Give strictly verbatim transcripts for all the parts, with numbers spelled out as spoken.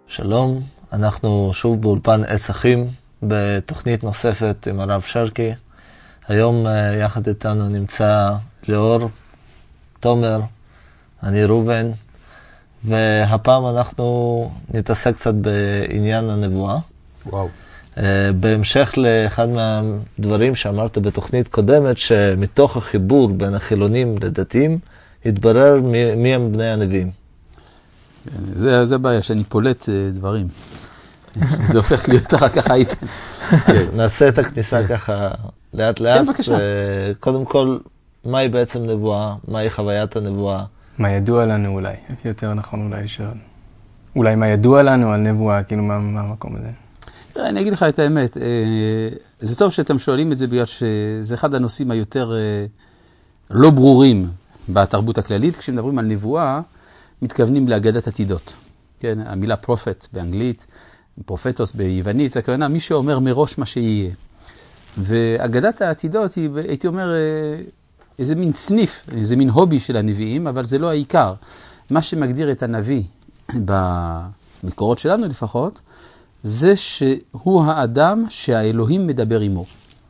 שלום, אנחנו שוב באולפן עץ אחים בתוכנית נוספת עם הרב שרקי. היום יחד איתנו נמצא ליאור, תומר, אני רובן, והפעם אנחנו נתעסק קצת בעניין הנבואה. וואו. בהמשך לאחד מהדברים שאמרת בתוכנית קודמת, שמתוך החיבור בין החילונים לדתיים, התברר מי, מי הם בני הנביאים. זה, זה בעיה, שאני פולט דברים. זה הופך להיות רק ככה איתן. נעשה את הכניסה ככה לאט לאט. כן, בבקשה. קודם כל, מהי בעצם נבואה? מהי חוויית הנבואה? מה ידוע לנו אולי? יותר נכון אולי לשאול. אולי מה ידוע לנו על נבואה, כאילו מה, מה המקום הזה? אני אגיד לך את האמת, זה טוב שאתם שואלים את זה בגלל שזה אחד הנושאים היותר לא ברורים בתרבות הכללית. כשמדברים על נבואה, מתכוונים להגדת עתידות. כן, המילה פרופט באנגלית, פרופטוס ביוונית, זה הכוונה מי שאומר מראש מה שיהיה. והגדת העתידות היא, הייתי אומר, איזה מין סניף, איזה מין הובי של הנביאים, אבל זה לא העיקר. מה שמגדיר את הנביא, במקורות שלנו לפחות, זה שהוא האדם שהאלוהים מדבר עמו.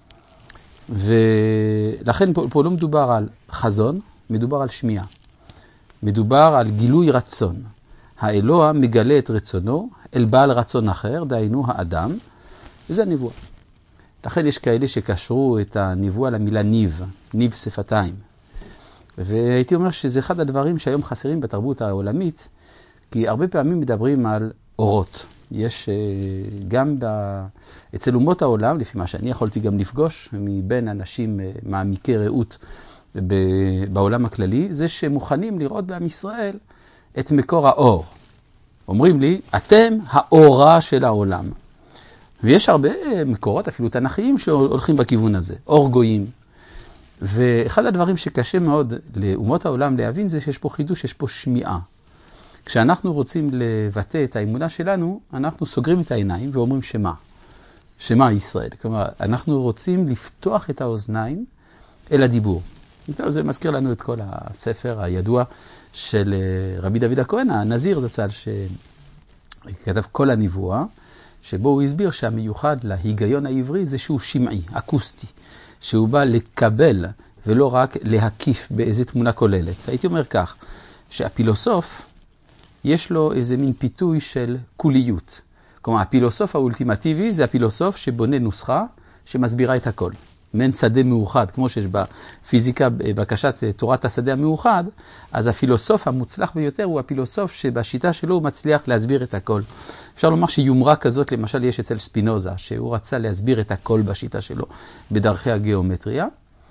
ולכן פה, פה לא מדובר על חזון, מדובר על שמיעה. מדובר על גילוי רצון. האלוה מגלה את רצונו אל בעל רצון אחר, דהיינו האדם, וזה הנבואה. לכן יש כאלה שקשרו את הנבואה למילה ניב, ניב שפתיים. והייתי אומר שזה אחד הדברים שהיום חסרים בתרבות העולמית, כי הרבה פעמים מדברים על אורות. יש גם ב... אצל אומות העולם, לפי מה שאני יכולתי גם לפגוש, מבין אנשים מעמיקי ראות בעולם הכללי, זה שמוכנים לראות בעם ישראל את מקור האור. אומרים לי, אתם האורה של העולם. ויש הרבה מקורות, אפילו תנכיים, שהולכים בכיוון הזה, אור גויים. ואחד הדברים שקשה מאוד לאומות העולם להבין זה שיש פה חידוש, יש פה שמיעה. כשאנחנו רוצים לבטא את האמונה שלנו, אנחנו סוגרים את העיניים ואומרים שמה. שמה ישראל. כלומר, אנחנו רוצים לפתוח את האוזניים אל הדיבור. זה מזכיר לנו את כל הספר הידוע של רבי דוד הכהן, הנזיר זצ"ל, שכתב כל הנבואה, שבו הוא הסביר שהמיוחד להיגיון העברי זה שהוא שמעי, אקוסטי, שהוא בא לקבל ולא רק להקיף באיזו תמונה כוללת. הייתי אומר כך, שהפילוסוף יש לו איזה מין פיתוי של כוליות. כלומר, הפילוסוף האולטימטיבי זה הפילוסוף שבונה נוסחה שמסבירה את הכל. מעין שדה מאוחד, כמו שיש בפיזיקה, בקשת תורת השדה המאוחד, אז הפילוסוף המוצלח ביותר הוא הפילוסוף שבשיטה שלו הוא מצליח להסביר את הכל. אפשר לומר שיומרה כזאת, למשל יש אצל ספינוזה, שהוא רצה להסביר את הכל בשיטה שלו, בדרכי הגיאומטריה,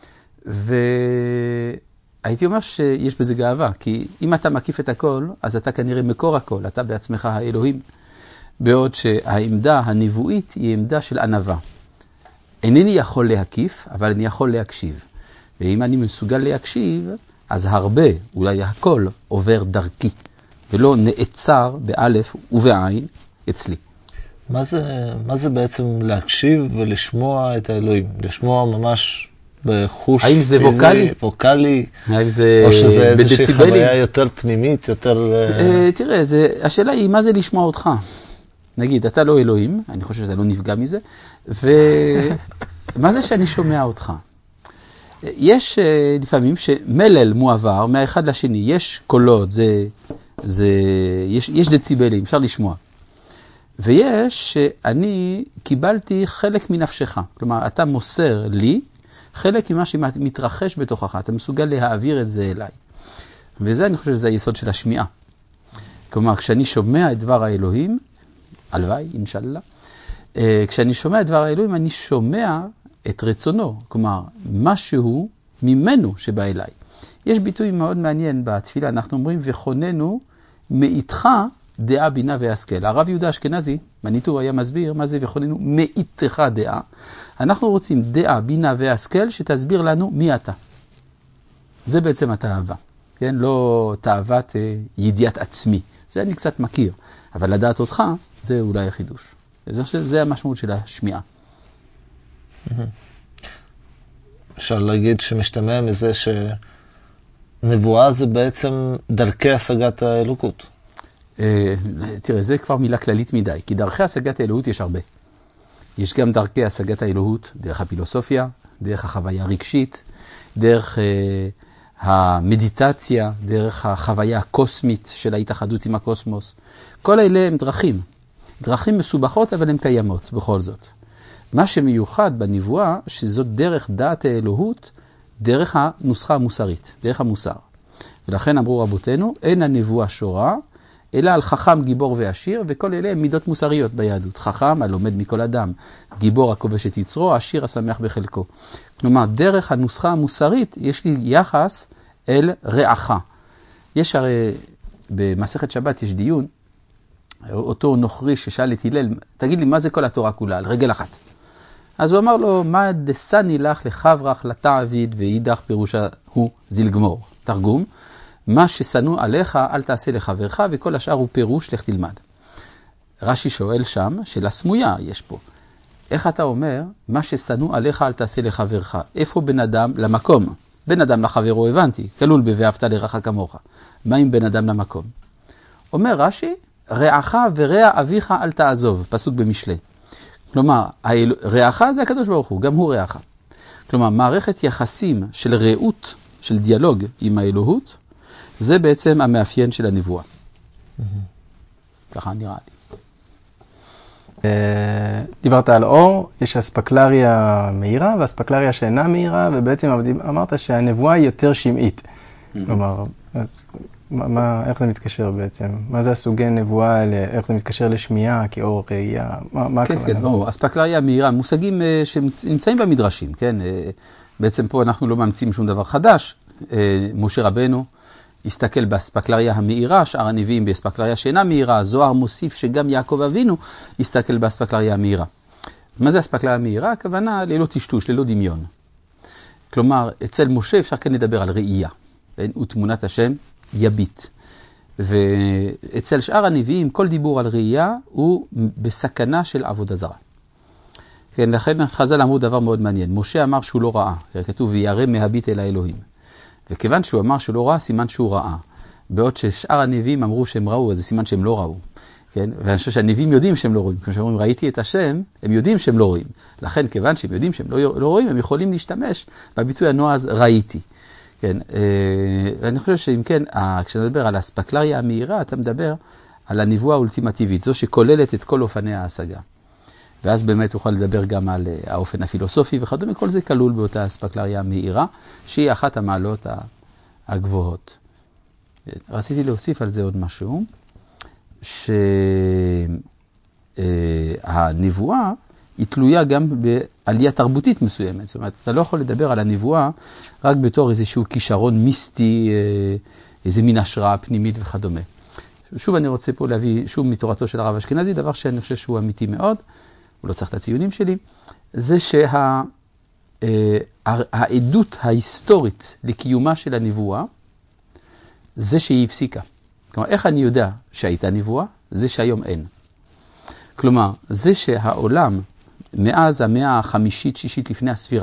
והייתי אומר שיש בזה גאווה, כי אם אתה מקיף את הכל, אז אתה כנראה מקור הכל, אתה בעצמך האלוהים, בעוד שהעמדה הנבואית היא עמדה של ענווה. אינני יכול להקיף, אבל אני יכול להקשיב. ואם אני מסוגל להקשיב, אז הרבה, אולי הכל, עובר דרכי, ולא נעצר באלף ובעין אצלי. מה זה, מה זה בעצם להקשיב ולשמוע את האלוהים? לשמוע ממש בחוש האם זה פיזי, ווקלי? ווקלי, האם זה או שזה איזושהי בדציבלים? חוויה יותר פנימית, יותר... אה, תראה, זה, השאלה היא, מה זה לשמוע אותך? נגיד, אתה לא אלוהים, אני חושב שאתה לא נפגע מזה, ומה זה שאני שומע אותך? יש לפעמים שמלל מועבר מהאחד לשני, יש קולות, זה, זה, יש, יש דציבלים, אפשר לשמוע. ויש שאני קיבלתי חלק מנפשך, כלומר, אתה מוסר לי חלק ממה שמתרחש בתוכך, אתה מסוגל להעביר את זה אליי. וזה, אני חושב שזה היסוד של השמיעה. כלומר, כשאני שומע את דבר האלוהים, הלוואי, אינשאללה. כשאני שומע את דבר האלוהים, אני שומע את רצונו, כלומר, משהו ממנו שבא אליי. יש ביטוי מאוד מעניין בתפילה, אנחנו אומרים, וכוננו מאיתך דעה בינה והשכל. הרב יהודה אשכנזי, מניטור היה מסביר, מה זה וכוננו מאיתך דעה. אנחנו רוצים דעה, בינה והשכל, שתסביר לנו מי אתה. זה בעצם התאווה, כן? לא תאוות ידיעת עצמי. זה אני קצת מכיר, אבל לדעת אותך, זה אולי החידוש. זה, זה המשמעות של השמיעה. אפשר להגיד שמשתמע מזה שנבואה זה בעצם דרכי השגת האלוקות. תראה, זה כבר מילה כללית מדי, כי דרכי השגת האלוהות יש הרבה. יש גם דרכי השגת האלוהות, דרך הפילוסופיה, דרך החוויה הרגשית, דרך המדיטציה, דרך החוויה הקוסמית של ההתאחדות עם הקוסמוס. כל אלה הם דרכים. דרכים מסובכות, אבל הן קיימות בכל זאת. מה שמיוחד בנבואה, שזאת דרך דעת האלוהות, דרך הנוסחה המוסרית, דרך המוסר. ולכן אמרו רבותינו, אין הנבואה שורה, אלא על חכם, גיבור ועשיר, וכל אלה הם מידות מוסריות ביהדות. חכם, הלומד מכל אדם, גיבור הכובש את יצרו, עשיר השמח בחלקו. כלומר, דרך הנוסחה המוסרית, יש לי יחס אל רעך. יש הרי, במסכת שבת יש דיון, אותו נוכרי ששאל את הלל, תגיד לי, מה זה כל התורה כולה? על רגל אחת. אז הוא אמר לו, מה דסני לך לחברך לתעביד, ואידך פירושה הוא זילגמור. תרגום, מה ששנוא עליך אל תעשה לחברך, וכל השאר הוא פירוש, לך תלמד. רש"י שואל שם, שאלה סמויה יש פה. איך אתה אומר, מה ששנוא עליך אל תעשה לחברך? איפה בן אדם למקום? בן אדם לחברו הבנתי, כלול ב"ואהבת לרעך כמוך". מה עם בן אדם למקום? אומר רש"י, רעך ורע אביך אל תעזוב, פסוק במשלי. כלומר, רעך זה הקדוש ברוך הוא, גם הוא רעך. כלומר, מערכת יחסים של רעות, של דיאלוג עם האלוהות, זה בעצם המאפיין של הנבואה. ככה נראה לי. דיברת על אור, יש אספקלריה מהירה ואספקלריה שאינה מהירה, ובעצם אמרת שהנבואה היא יותר שמעית. כלומר, אז מה, איך זה מתקשר בעצם? מה זה הסוגי נבואה, איך זה מתקשר לשמיעה, כאור, ראייה? מה כן, כן, ברור. אספקלריה מהירה, מושגים שנמצאים במדרשים, כן? בעצם פה אנחנו לא ממציאים שום דבר חדש. משה רבנו הסתכל באספקלריה המהירה, שאר הנביאים באספקלריה שאינה מהירה, זוהר מוסיף שגם יעקב אבינו הסתכל באספקלריה המהירה. מה זה אספקלריה המהירה? הכוונה ללא טשטוש, ללא דמיון. כלומר, אצל משה אפשר כן לדבר על ראייה, ותמונת השם יביט. ואצל שאר הנביאים, כל דיבור על ראייה הוא בסכנה של עבודה זרה. כן, לכן חז"ל אמרו דבר מאוד מעניין. משה אמר שהוא לא ראה, כתוב וירא מהביט אל האלוהים. וכיוון שהוא אמר שהוא לא ראה, סימן שהוא ראה. בעוד ששאר הנביאים אמרו שהם ראו, אז זה סימן שהם לא ראו. כן? ואני חושב שהנביאים יודעים שהם לא רואים. כשאומרים ראיתי את השם, הם יודעים שהם לא רואים. לכן כיוון שהם יודעים שהם לא, לא רואים, הם יכולים להשתמש בביטוי הנועז ראיתי. כן? ואני חושב שאם כן, כשאתה מדבר על האספקלריה המהירה, אתה מדבר על הנבואה האולטימטיבית, זו שכוללת את כל אופני ההשגה. ואז באמת תוכל לדבר גם על האופן הפילוסופי וכדומה, כל זה כלול באותה אספקלריה המהירה, שהיא אחת המעלות הגבוהות. רציתי להוסיף על זה עוד משהו, שהנבואה היא תלויה גם בעלייה תרבותית מסוימת. זאת אומרת, אתה לא יכול לדבר על הנבואה רק בתור איזשהו כישרון מיסטי, איזה מין השראה פנימית וכדומה. שוב אני רוצה פה להביא שוב מתורתו של הרב אשכנזי, דבר שאני חושב שהוא אמיתי מאוד, הוא לא צריך את הציונים שלי, זה שהעדות ההיסטורית לקיומה של הנבואה, זה שהיא הפסיקה. כלומר, איך אני יודע שהייתה נבואה? זה שהיום אין. כלומר, זה שהעולם, מאז המאה החמישית, שישית לפני הספירה,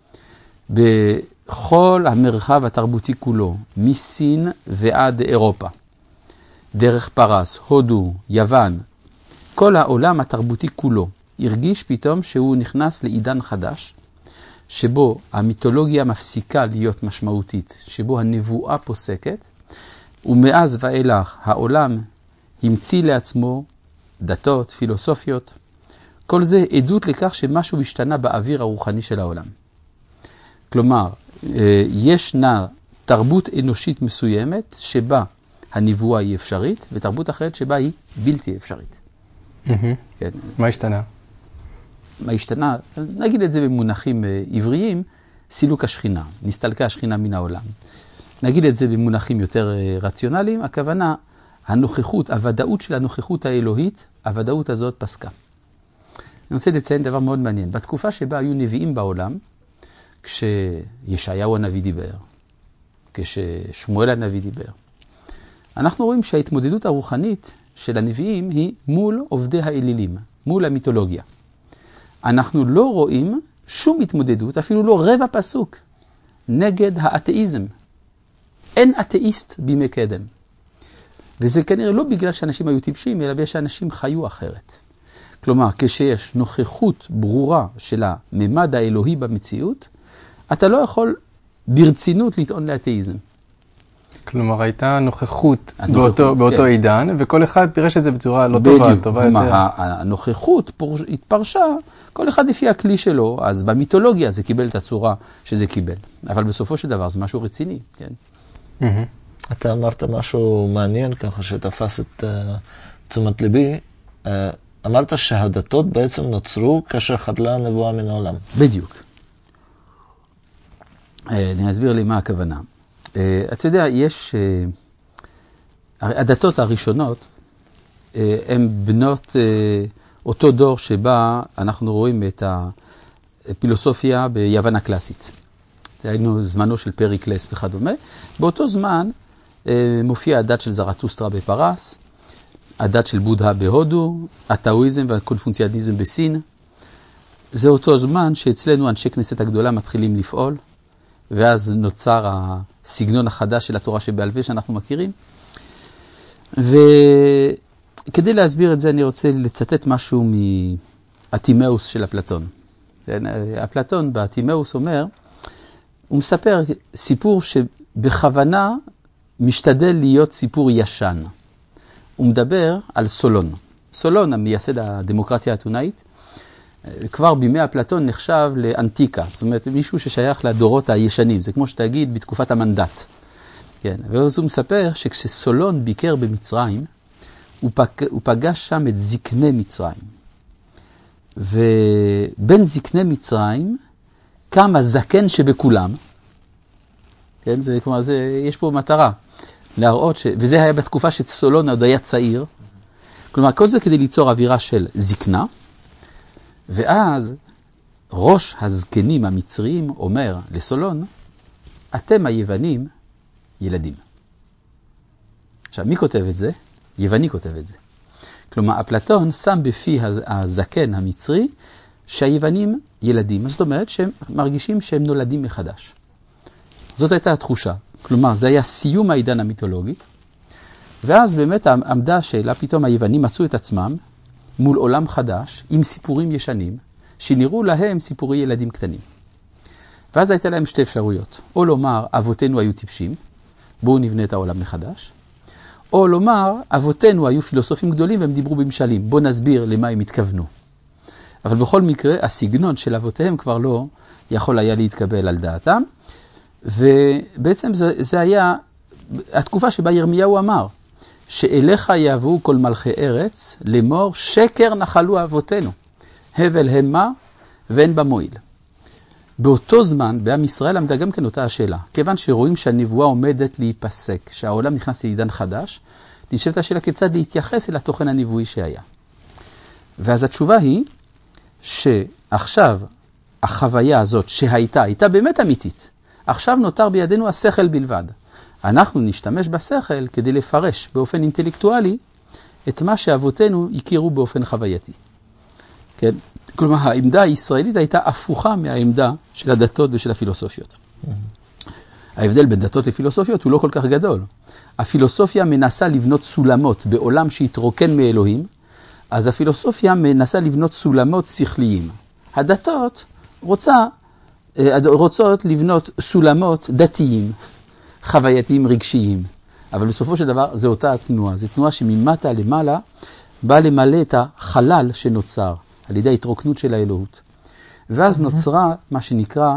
בכל המרחב התרבותי כולו, מסין ועד אירופה, דרך פרס, הודו, יוון, כל העולם התרבותי כולו, הרגיש פתאום שהוא נכנס לעידן חדש, שבו המיתולוגיה מפסיקה להיות משמעותית, שבו הנבואה פוסקת, ומאז ואילך העולם המציא לעצמו דתות, פילוסופיות. כל זה עדות לכך שמשהו השתנה באוויר הרוחני של העולם. כלומר, ישנה תרבות אנושית מסוימת שבה הנבואה היא אפשרית, ותרבות אחרת שבה היא בלתי אפשרית. כן. מה השתנה? מה השתנה? נגיד את זה במונחים עבריים, סילוק השכינה, נסתלקה השכינה מן העולם. נגיד את זה במונחים יותר רציונליים, הכוונה, הנוכחות, הוודאות של הנוכחות האלוהית, הוודאות הזאת פסקה. אני רוצה לציין דבר מאוד מעניין. בתקופה שבה היו נביאים בעולם, כשישעיהו הנביא דיבר, כששמואל הנביא דיבר, אנחנו רואים שההתמודדות הרוחנית של הנביאים היא מול עובדי האלילים, מול המיתולוגיה. אנחנו לא רואים שום התמודדות, אפילו לא רבע פסוק, נגד האתאיזם. אין אתאיסט בימי קדם. וזה כנראה לא בגלל שאנשים היו טיפשים, אלא בגלל שאנשים חיו אחרת. כלומר, כשיש נוכחות ברורה של הממד האלוהי במציאות, אתה לא יכול ברצינות לטעון לאתאיזם. כלומר, הייתה נוכחות באותו, באותו כן. עידן, וכל אחד פירש את זה בצורה לא טובה, בדיוק. טובה כלומר, יותר. הנוכחות פורש, התפרשה, כל אחד לפי הכלי שלו, אז במיתולוגיה זה קיבל את הצורה שזה קיבל. אבל בסופו של דבר זה משהו רציני, כן? Mm-hmm. אתה אמרת משהו מעניין ככה שתפס את uh, תשומת ליבי. Uh, אמרת שהדתות בעצם נוצרו כאשר חדלה הנבואה מן העולם. בדיוק. Uh, אני אסביר לי מה הכוונה. Uh, אתה יודע, יש... Uh, הדתות הראשונות uh, הן בנות uh, אותו דור שבה אנחנו רואים את הפילוסופיה ביוון הקלאסית. היינו זמנו של פריקלס וכדומה. באותו זמן uh, מופיע הדת של זרטוסטרה בפרס, הדת של בודהה בהודו, הטאואיזם והקונפוציאניזם בסין. זה אותו זמן שאצלנו אנשי כנסת הגדולה מתחילים לפעול, ואז נוצר הסגנון החדש של התורה שבעל פה שאנחנו מכירים. וכדי להסביר את זה אני רוצה לצטט משהו מהתימאוס של אפלטון. אפלטון בתימאוס אומר, הוא מספר סיפור שבכוונה משתדל להיות סיפור ישן. הוא מדבר על סולון. סולון, המייסד הדמוקרטיה האתונאית, כבר בימי אפלטון נחשב לאנטיקה, זאת אומרת מישהו ששייך לדורות הישנים, זה כמו שתגיד בתקופת המנדט. כן, ואז הוא מספר שכשסולון ביקר במצרים, הוא, פג... הוא פגש שם את זקני מצרים. ובין זקני מצרים קם הזקן שבכולם, כן, זה, כלומר, זה, יש פה מטרה. להראות ש... וזה היה בתקופה שסולון עוד היה צעיר. כלומר, כל זה כדי ליצור אווירה של זקנה. ואז ראש הזקנים המצריים אומר לסולון, אתם היוונים ילדים. עכשיו, מי כותב את זה? יווני כותב את זה. כלומר, אפלטון שם בפי הזקן המצרי שהיוונים ילדים. זאת אומרת שהם מרגישים שהם נולדים מחדש. זאת הייתה התחושה. כלומר, זה היה סיום העידן המיתולוגי, ואז באמת עמדה השאלה, פתאום היוונים מצאו את עצמם מול עולם חדש, עם סיפורים ישנים, שנראו להם סיפורי ילדים קטנים. ואז הייתה להם שתי אפשרויות, או לומר, אבותינו היו טיפשים, בואו נבנה את העולם מחדש, או לומר, אבותינו היו פילוסופים גדולים והם דיברו במשלים, בואו נסביר למה הם התכוונו. אבל בכל מקרה, הסגנון של אבותיהם כבר לא יכול היה להתקבל על דעתם, ובעצם זה, זה היה התקופה שבה ירמיהו אמר, שאליך יבואו כל מלכי ארץ, לאמור שקר נחלו אבותינו, הבל המה ואין במועיל. באותו זמן, בעם ישראל עמדה גם כן אותה השאלה, כיוון שרואים שהנבואה עומדת להיפסק, שהעולם נכנס לעידן חדש, נשאלת השאלה כיצד להתייחס אל התוכן הנבואי שהיה. ואז התשובה היא, שעכשיו החוויה הזאת שהייתה, הייתה באמת אמיתית, עכשיו נותר בידינו השכל בלבד. אנחנו נשתמש בשכל כדי לפרש באופן אינטלקטואלי את מה שאבותינו הכירו באופן חווייתי. כן? כלומר, העמדה הישראלית הייתה הפוכה מהעמדה של הדתות ושל הפילוסופיות. ההבדל בין דתות לפילוסופיות הוא לא כל כך גדול. הפילוסופיה מנסה לבנות סולמות בעולם שהתרוקן מאלוהים, אז הפילוסופיה מנסה לבנות סולמות שכליים. הדתות רוצה, רוצות לבנות סולמות דתיים, חווייתיים רגשיים. אבל בסופו של דבר זה אותה התנועה. זו תנועה שממטה למעלה באה למלא את החלל שנוצר על ידי ההתרוקנות של האלוהות. ואז נוצרה מה שנקרא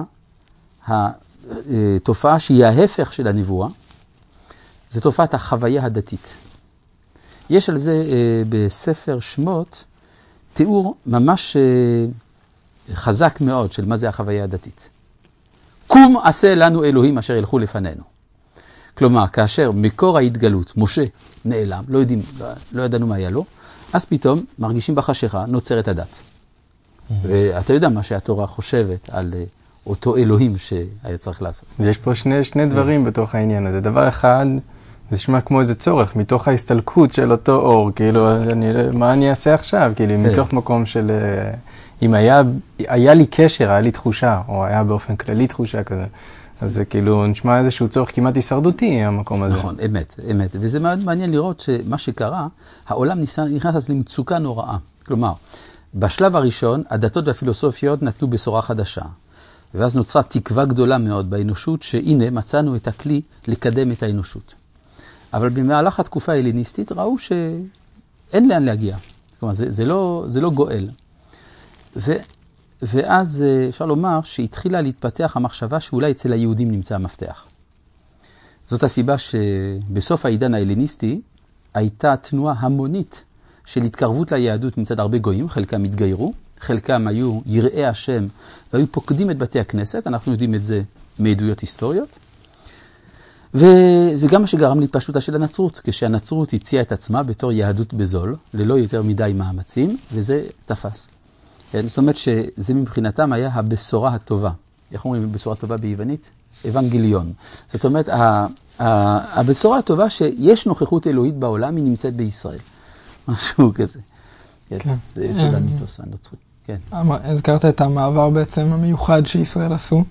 התופעה שהיא ההפך של הנבואה. זו תופעת החוויה הדתית. יש על זה בספר שמות תיאור ממש חזק מאוד של מה זה החוויה הדתית. קום עשה לנו אלוהים אשר ילכו לפנינו. כלומר, כאשר מקור ההתגלות, משה, נעלם, לא יודעים, לא, לא ידענו מה היה לו, אז פתאום מרגישים בחשיכה, נוצרת הדת. ואתה יודע מה שהתורה חושבת על אותו אלוהים שהיה צריך לעשות. יש פה שני, שני דברים בתוך העניין הזה. דבר אחד, זה נשמע כמו איזה צורך, מתוך ההסתלקות של אותו אור, כאילו, אני, מה אני אעשה עכשיו? כאילו, מתוך מקום של, אם היה, היה לי קשר, היה לי תחושה, או היה באופן כללי תחושה כזה, אז זה כאילו נשמע איזשהו צורך כמעט הישרדותי, המקום הזה. נכון, אמת, אמת. וזה מאוד מעניין לראות שמה שקרה, העולם נכנס אז למצוקה נוראה. כלומר, בשלב הראשון, הדתות והפילוסופיות נתנו בשורה חדשה. ואז נוצרה תקווה גדולה מאוד באנושות, שהנה מצאנו את הכלי לקדם את האנושות. אבל במהלך התקופה ההלניסטית ראו שאין לאן להגיע. כלומר, זה, זה, לא, זה לא גואל. ו, ואז אפשר לומר שהתחילה להתפתח המחשבה שאולי אצל היהודים נמצא המפתח. זאת הסיבה שבסוף העידן ההלניסטי הייתה תנועה המונית של התקרבות ליהדות מצד הרבה גויים, חלקם התגיירו, חלקם היו יראי השם והיו פוקדים את בתי הכנסת, אנחנו יודעים את זה מעדויות היסטוריות. וזה גם מה שגרם להתפשטותה של הנצרות, כשהנצרות הציעה את עצמה בתור יהדות בזול, ללא יותר מדי מאמצים, וזה תפס. זאת אומרת שזה מבחינתם היה הבשורה הטובה. איך אומרים בשורה טובה ביוונית? אבנגליון. זאת אומרת, הבשורה הטובה שיש נוכחות אלוהית בעולם, היא נמצאת בישראל. משהו כזה. כן. זה יסוד המיתוס הנוצרי. כן. הזכרת את המעבר בעצם המיוחד שישראל עשו.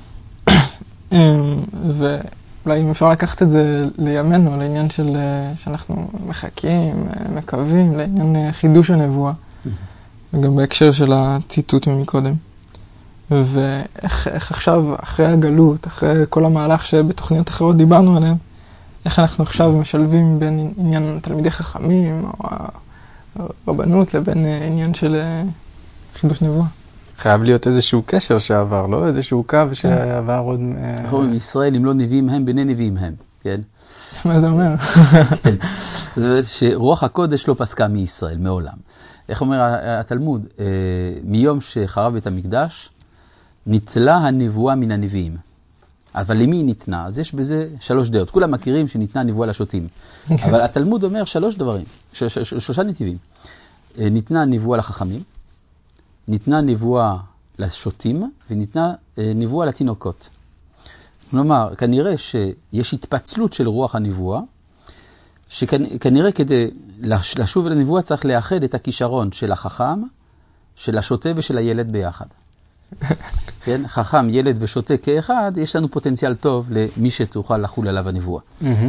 ואולי אם אפשר לקחת את זה לימינו, לעניין של שאנחנו מחכים, מקווים, לעניין חידוש הנבואה. גם בהקשר של הציטוט ממקודם. ואיך איך עכשיו, אחרי הגלות, אחרי כל המהלך שבתוכניות אחרות דיברנו עליהם, איך אנחנו עכשיו משלבים בין עניין תלמידי חכמים, או הרבנות, לבין עניין של חידוש נבואה. חייב להיות איזשהו קשר שעבר, לא? איזשהו קו שעבר עוד... נכון, ישראל, אם לא נביאים הם, בני נביאים הם, כן? מה זה אומר? כן. זה שרוח הקודש לא פסקה מישראל, מעולם. איך אומר התלמוד? מיום שחרב את המקדש, ניטלה הנבואה מן הנביאים. אבל למי היא ניתנה? אז יש בזה שלוש דעות. כולם מכירים שניתנה נבואה לשוטים. אבל התלמוד אומר שלוש דברים, ש- ש- ש- שלושה נתיבים. ניתנה נבואה לחכמים, ניתנה נבואה לשוטים, וניתנה נבואה לתינוקות. כלומר, כנראה שיש התפצלות של רוח הנבואה, שכנראה כדי לשוב אל הנבואה צריך לאחד את הכישרון של החכם, של השוטה ושל הילד ביחד. כן? חכם, ילד ושוטה כאחד, יש לנו פוטנציאל טוב למי שתוכל לחול עליו הנבואה.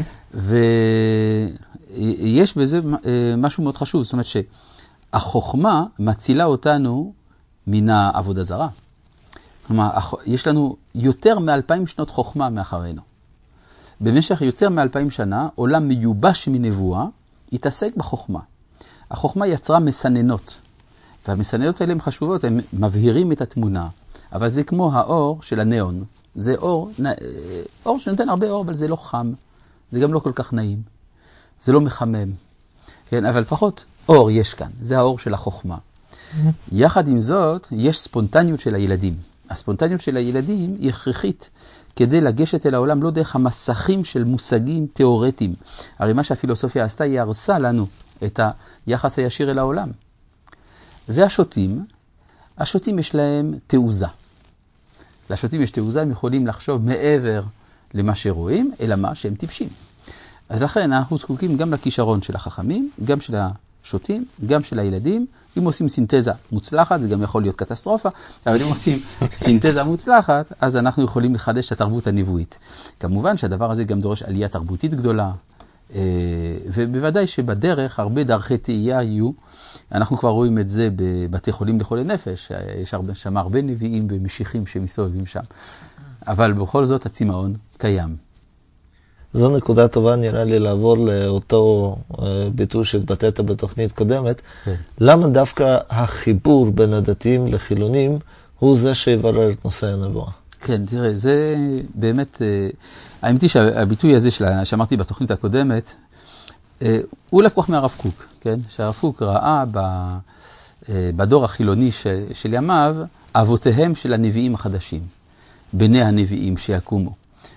ויש בזה משהו מאוד חשוב, זאת אומרת שהחוכמה מצילה אותנו מן העבודה זרה. כלומר, יש לנו יותר מאלפיים שנות חוכמה מאחרינו. במשך יותר מאלפיים שנה, עולם מיובש מנבואה, התעסק בחוכמה. החוכמה יצרה מסננות, והמסננות האלה הן חשובות, הן מבהירים את התמונה, אבל זה כמו האור של הניאון. זה אור, אור שנותן הרבה אור, אבל זה לא חם, זה גם לא כל כך נעים, זה לא מחמם. כן, אבל לפחות אור יש כאן, זה האור של החוכמה. יחד עם זאת, יש ספונטניות של הילדים. הספונטניות של הילדים היא הכרחית כדי לגשת אל העולם לא דרך המסכים של מושגים תיאורטיים. הרי מה שהפילוסופיה עשתה, היא הרסה לנו את היחס הישיר אל העולם. והשוטים, השוטים יש להם תעוזה. לשוטים יש תעוזה, הם יכולים לחשוב מעבר למה שרואים, אלא מה שהם טיפשים. אז לכן אנחנו זקוקים גם לכישרון של החכמים, גם של השוטים, גם של הילדים. אם עושים סינתזה מוצלחת, זה גם יכול להיות קטסטרופה, אבל אם עושים סינתזה מוצלחת, אז אנחנו יכולים לחדש את התרבות הנבואית. כמובן שהדבר הזה גם דורש עלייה תרבותית גדולה, ובוודאי שבדרך הרבה דרכי תאייה יהיו. אנחנו כבר רואים את זה בבתי חולים לחולי נפש, יש שם הרבה נביאים ומשיחים שמסתובבים שם. אבל בכל זאת הצמאון קיים. זו נקודה טובה, נראה לי, לעבור לאותו ביטוי שהתבטאת בתוכנית קודמת. כן. למה דווקא החיבור בין הדתיים לחילונים הוא זה שיברר את נושא הנבואה? כן, תראה, זה באמת, האמת היא שהביטוי הזה שאמרתי בתוכנית הקודמת, הוא לקוח מהרב קוק, כן? שהרב קוק ראה בדור החילוני של ימיו, אבותיהם של הנביאים החדשים, בני הנביאים שיקומו.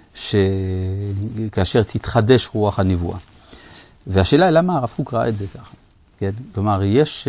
שכאשר תתחדש רוח הנבואה. והשאלה היא למה הרב קוק ראה את זה ככה. כן? כלומר, יש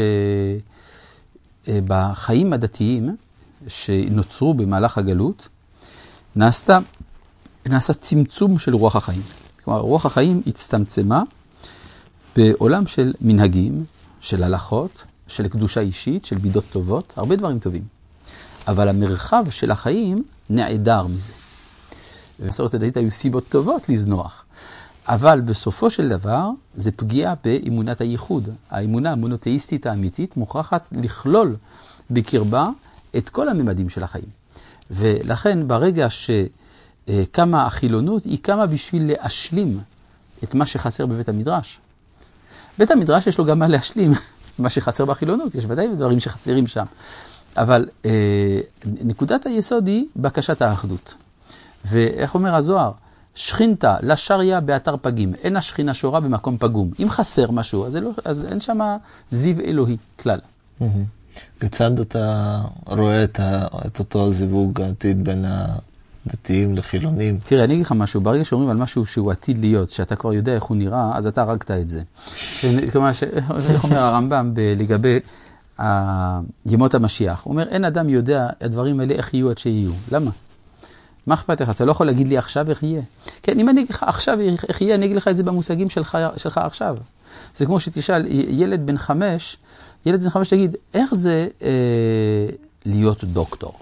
בחיים הדתיים שנוצרו במהלך הגלות, נעשתה, נעשה צמצום של רוח החיים. כלומר, רוח החיים הצטמצמה בעולם של מנהגים, של הלכות, של קדושה אישית, של מידות טובות, הרבה דברים טובים. אבל המרחב של החיים נעדר מזה. במסורת הדתית היו סיבות טובות לזנוח. אבל בסופו של דבר זה פגיעה באמונת הייחוד. האמונה המונותאיסטית האמיתית מוכרחת לכלול בקרבה את כל הממדים של החיים. ולכן ברגע שקמה החילונות, היא קמה בשביל להשלים את מה שחסר בבית המדרש. בית המדרש יש לו גם מה להשלים מה שחסר בחילונות, יש ודאי דברים שחסרים שם. אבל אה, נקודת היסוד היא בקשת האחדות. ואיך אומר הזוהר? שכינתה לשריה באתר פגים, אין השכינה שורה במקום פגום. אם חסר משהו, אז, לא, אז אין שם זיו אלוהי כלל. כיצד אתה רואה את, ה, את אותו הזיווג העתיד בין הדתיים לחילונים? תראה, אני אגיד לך משהו, ברגע שאומרים על משהו שהוא עתיד להיות, שאתה כבר יודע איך הוא נראה, אז אתה הרגת את זה. כלומר, איך אומר הרמב"ם לגבי ימות המשיח? הוא אומר, אין אדם יודע הדברים האלה איך יהיו עד שיהיו. למה? מה אכפת לך? אתה לא יכול להגיד לי עכשיו איך יהיה. כן, אם אני אגיד לך עכשיו איך יהיה, אני אגיד לך את זה במושגים שלך, שלך עכשיו. זה כמו שתשאל, ילד בן חמש, ילד בן חמש תגיד, איך זה אה, להיות דוקטור?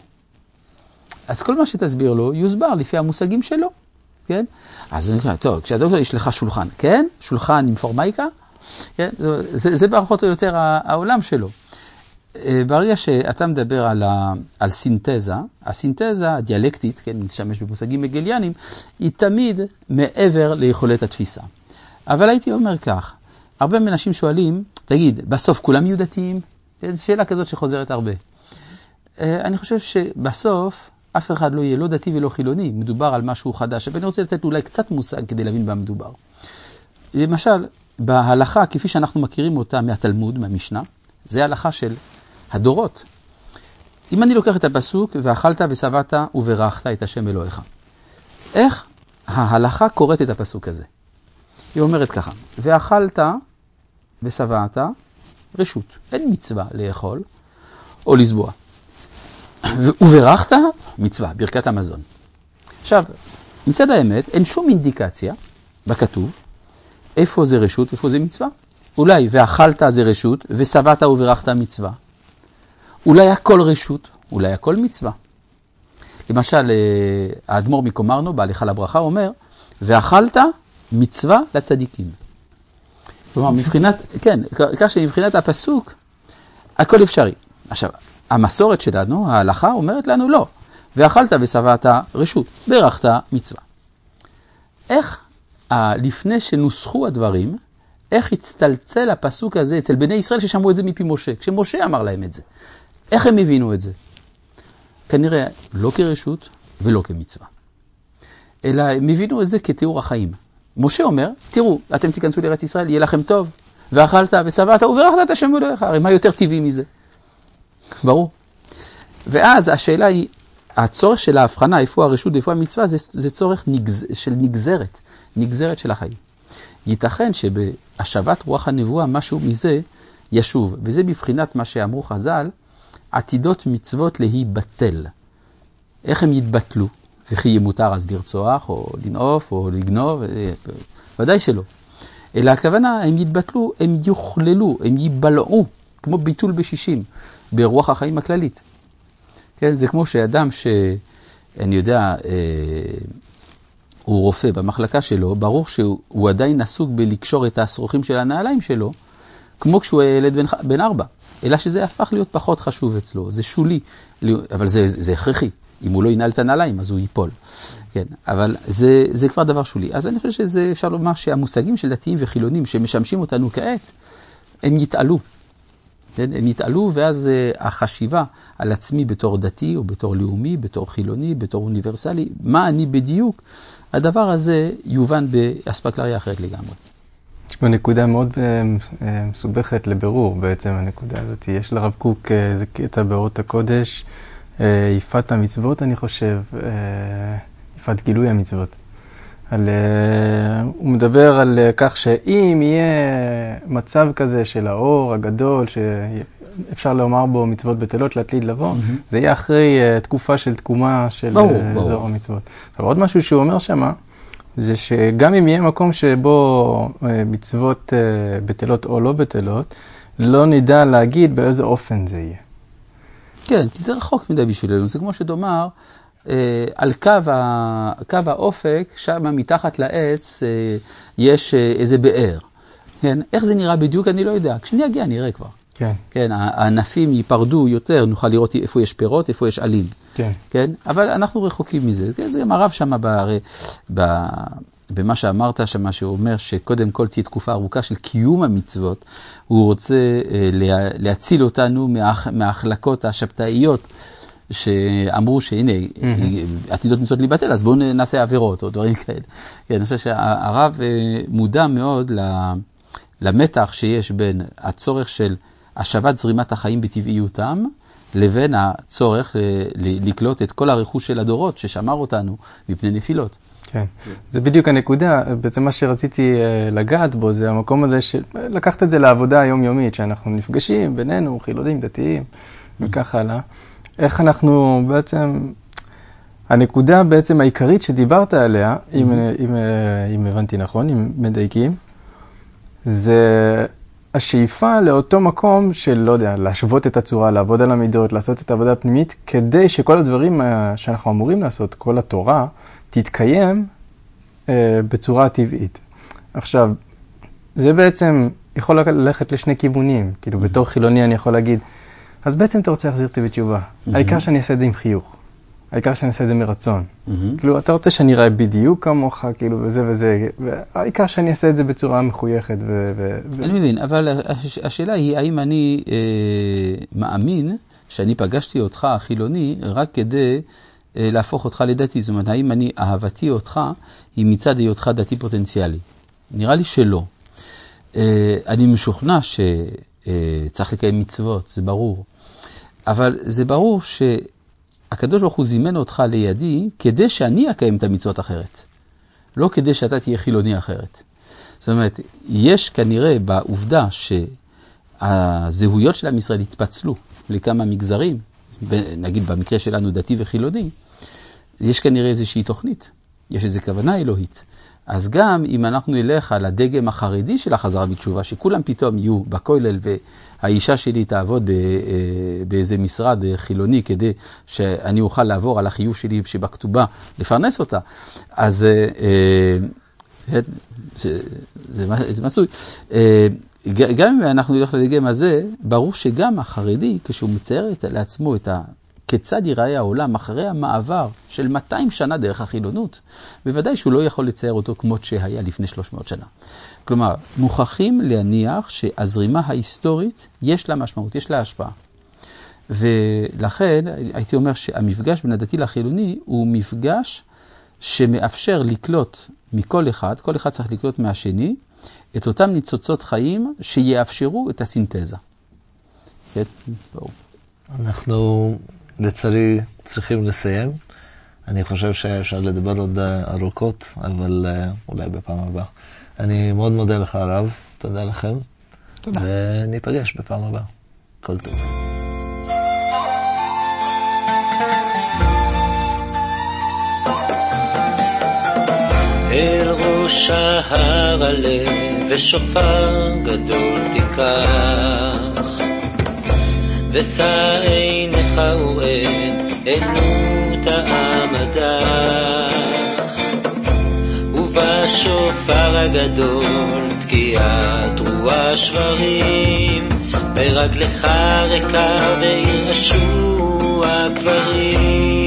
אז כל מה שתסביר לו, יוסבר לפי המושגים שלו. כן? אז אני חושב, טוב, כשהדוקטור יש לך שולחן, כן? שולחן עם פורמייקה, כן? זה, זה, זה פחות או יותר העולם שלו. ברגע שאתה מדבר על, ה, על סינתזה, הסינתזה הדיאלקטית, כן, נשתמש במושגים מגליאנים, היא תמיד מעבר ליכולת התפיסה. אבל הייתי אומר כך, הרבה מאנשים שואלים, תגיד, בסוף כולם יהיו דתיים? זו שאלה כזאת שחוזרת הרבה. אני חושב שבסוף אף אחד לא יהיה לא דתי ולא חילוני, מדובר על משהו חדש, ואני רוצה לתת אולי קצת מושג כדי להבין במה מדובר. למשל, בהלכה, כפי שאנחנו מכירים אותה מהתלמוד, מהמשנה, זה ההלכה של הדורות. אם אני לוקח את הפסוק, ואכלת ושבעת וברכת את השם אלוהיך. איך ההלכה קוראת את הפסוק הזה? היא אומרת ככה, ואכלת ושבעת רשות. אין מצווה לאכול או לסבוע. וברכת מצווה, ברכת המזון. עכשיו, מצד האמת, אין שום אינדיקציה בכתוב, איפה זה רשות, איפה זה מצווה. אולי ואכלת זה רשות, ושבעת וברכת מצווה. אולי הכל רשות, אולי הכל מצווה. למשל, האדמו"ר מקומרנו, בהליכה לברכה, אומר, ואכלת מצווה לצדיקים. כלומר, מבחינת, כן, כך שמבחינת הפסוק, הכל אפשרי. עכשיו, המסורת שלנו, ההלכה, אומרת לנו לא. ואכלת ושבעת רשות, ברכת מצווה. איך, לפני שנוסחו הדברים, איך הצטלצל הפסוק הזה אצל בני ישראל ששמעו את זה מפי משה, כשמשה אמר להם את זה. איך הם הבינו את זה? כנראה לא כרשות ולא כמצווה. אלא הם הבינו את זה כתיאור החיים. משה אומר, תראו, אתם תיכנסו לארץ ישראל, יהיה לכם טוב, ואכלת ושבעת וברכת את השם אלוהיך. הרי מה יותר טבעי מזה? ברור. ואז השאלה היא, הצורך של ההבחנה, איפה הרשות ואיפה המצווה, זה, זה צורך נגז, של נגזרת, נגזרת של החיים. ייתכן שבהשבת רוח הנבואה משהו מזה ישוב, וזה בבחינת מה שאמרו חז"ל, עתידות מצוות להיבטל. איך הם יתבטלו? וכי ימותר אז לרצוח או לנעוף או לגנוב? ודאי שלא. אלא הכוונה, הם יתבטלו, הם יוכללו, הם ייבלעו, כמו ביטול בשישים, ברוח החיים הכללית. כן, זה כמו שאדם ש... אני יודע... אה, הוא רופא במחלקה שלו, ברור שהוא עדיין עסוק בלקשור את השרוכים של הנעליים שלו, כמו כשהוא ילד בן, בן ארבע. אלא שזה הפך להיות פחות חשוב אצלו, זה שולי, אבל זה, זה הכרחי. אם הוא לא ינעל את הנעליים, אז הוא ייפול. כן, אבל זה, זה כבר דבר שולי. אז אני חושב שזה אפשר לומר שהמושגים של דתיים וחילונים שמשמשים אותנו כעת, הם יתעלו. כן? הם יתעלו, ואז החשיבה על עצמי בתור דתי, או בתור לאומי, בתור חילוני, בתור אוניברסלי, מה אני בדיוק, הדבר הזה יובן באספקלריה אחרת לגמרי. יש פה נקודה מאוד מסובכת לבירור בעצם, הנקודה הזאת. יש לרב קוק איזה קטע באורות הקודש, יפת המצוות אני חושב, יפת גילוי המצוות. על, הוא מדבר על כך שאם יהיה מצב כזה של האור הגדול, שאפשר לומר בו מצוות בטלות לעתיד לבוא, mm-hmm. זה יהיה אחרי תקופה של תקומה של זוהר המצוות. ועוד משהו שהוא אומר שמה, זה שגם אם יהיה מקום שבו מצוות בטלות או לא בטלות, לא נדע להגיד באיזה אופן זה יהיה. כן, כי זה רחוק מדי בשבילנו. זה כמו שתאמר, על קו, ה, קו האופק, שם מתחת לעץ יש איזה באר. כן? איך זה נראה בדיוק אני לא יודע. כשאני אגיע נראה כבר. כן. כן, הענפים ייפרדו יותר, נוכל לראות איפה יש פירות, איפה יש עלים. כן. כן? אבל אנחנו רחוקים מזה. זה גם הרב שם ב, ב, במה שאמרת שם, שהוא אומר שקודם כל תהיה תקופה ארוכה של קיום המצוות. הוא רוצה לה, להציל אותנו מה, מההחלקות השבתאיות, שאמרו שהנה, mm-hmm. עתידות מצוות להיבטל, אז בואו נעשה עבירות או דברים כאלה. כן, אני חושב שהרב מודע מאוד למתח שיש בין הצורך של השבת זרימת החיים בטבעיותם, לבין הצורך לקלוט את כל הרכוש של הדורות ששמר אותנו מפני נפילות. כן, זה בדיוק הנקודה, בעצם מה שרציתי לגעת בו, זה המקום הזה שלקחת את זה לעבודה היומיומית, שאנחנו נפגשים בינינו, חילונים, דתיים, וכך הלאה. איך אנחנו בעצם, הנקודה בעצם העיקרית שדיברת עליה, אם, אם, אם הבנתי נכון, אם מדייקים, זה השאיפה לאותו מקום של, לא יודע, להשוות את הצורה, לעבוד על המידות, לעשות את העבודה הפנימית, כדי שכל הדברים שאנחנו אמורים לעשות, כל התורה, תתקיים אה, בצורה טבעית. עכשיו, זה בעצם יכול ללכת לשני כיוונים, כאילו mm-hmm. בתור חילוני אני יכול להגיד, אז בעצם אתה רוצה להחזיר אותי בתשובה. Mm-hmm. העיקר שאני אעשה את זה עם חיוך. העיקר שאני אעשה את זה מרצון. Mm-hmm. כאילו, אתה רוצה שאני אראה בדיוק כמוך, כאילו, וזה וזה, והעיקר שאני אעשה את זה בצורה מחויכת ו... ו... אני מבין, אבל הש... השאלה היא, האם אני אה, מאמין שאני פגשתי אותך, חילוני, רק כדי אה, להפוך אותך לדתי? זאת אומרת, האם אני אהבתי אותך, היא מצד היותך דתי פוטנציאלי? נראה לי שלא. אה, אני משוכנע ש... צריך לקיים מצוות, זה ברור. אבל זה ברור שהקדוש ברוך הוא זימן אותך לידי כדי שאני אקיים את המצוות אחרת. לא כדי שאתה תהיה חילוני אחרת. זאת אומרת, יש כנראה בעובדה שהזהויות של עם ישראל התפצלו לכמה מגזרים, נגיד במקרה שלנו דתי וחילוני, יש כנראה איזושהי תוכנית, יש איזו כוונה אלוהית. אז גם אם אנחנו נלך על הדגם החרדי של החזרה בתשובה, שכולם פתאום יהיו בכולל והאישה שלי תעבוד באיזה משרד חילוני כדי שאני אוכל לעבור על החיוב שלי שבכתובה לפרנס אותה, אז זה, זה, זה מצוי. גם אם אנחנו נלך לדגם הזה, ברור שגם החרדי, כשהוא מצייר לעצמו את ה... כיצד ייראה העולם אחרי המעבר של מאתיים שנה דרך החילונות, בוודאי שהוא לא יכול לצייר אותו כמו שהיה לפני שלוש מאות שנה. כלומר, מוכרחים להניח שהזרימה ההיסטורית יש לה משמעות, יש לה השפעה. ולכן הייתי אומר שהמפגש בין הדתי לחילוני הוא מפגש שמאפשר לקלוט מכל אחד, כל אחד צריך לקלוט מהשני, את אותם ניצוצות חיים שיאפשרו את הסינתזה. כן, ברור. אנחנו לצערי צריכים לסיים. אני חושב שאפשר לדבר עוד ארוכות, אבל אולי בפעם הבאה. אני מאוד מודה לך הרב, תודה לכם. תודה. וניפגש בפעם הבאה. כל טוב. אל ראש ההר עלה ושופר גדול תיקח, ושא עינך וראה אל נוט העמדה, ובשופר הגדול תקיעת רוח שברים, ברגלך ריקה וירשו הקברים.